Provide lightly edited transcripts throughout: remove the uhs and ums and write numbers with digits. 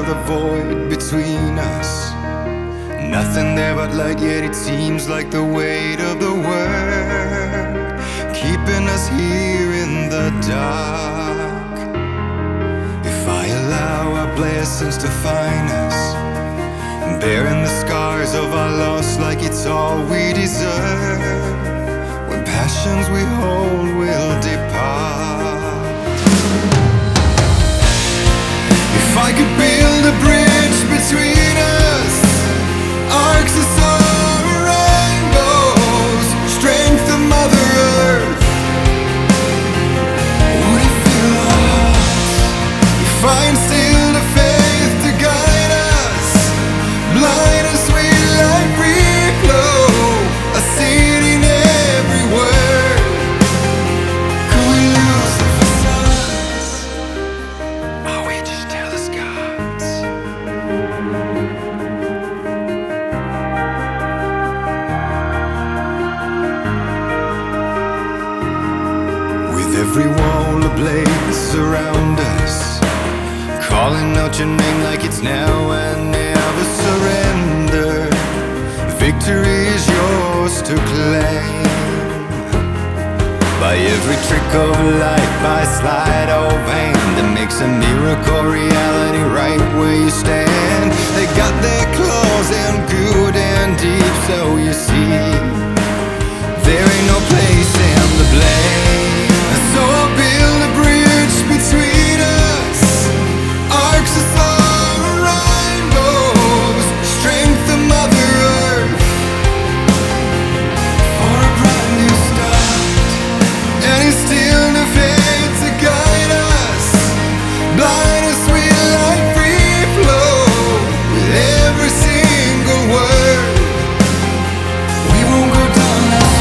fill the void between us. Nothing there but light, yet it seems like the weight of the world keeping us here in the dark. If I allow our blessings to find us, bearing the scars of our loss like it's all we deserve, when passions we hold will depart. If I could build a bridge between us, arcs of summer rainbows, strength of Mother Earth, would it fill our hearts? If I instill the faith to guide us, blind and sweet like free flow, a seed in every word, could we lose the facades? Are we just jealous gods? With every wall ablaze surround us, calling out your name like it's now and never surrender. Victory is yours to claim. By every trick of light, by sleight of hand, that makes a miracle reality right where you stand. They got their claws in good and deep, so you see, there ain't no place in the blame. So I'll build a bridge between us, arcs of summer rainbows, strength of Mother Earth, for a brand new start, and instill the faith to guide us, blind and sweet like free flow, with every single word, we won't go down as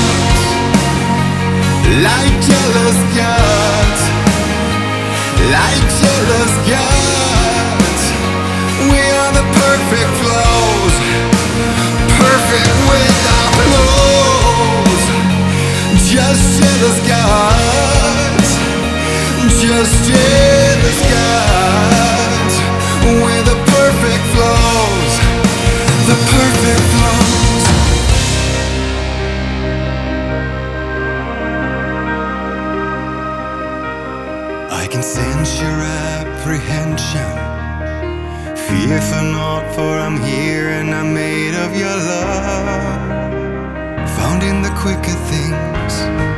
like jealous gods, like jealous gods. We are the perfect flows, perfect with our flows. Just jealous gods, just jealous gods. We're the perfect flows, the perfect flows. I can sense your apprehension. Fear for naught, for I'm here and I'm made of your love, found in the quicker things.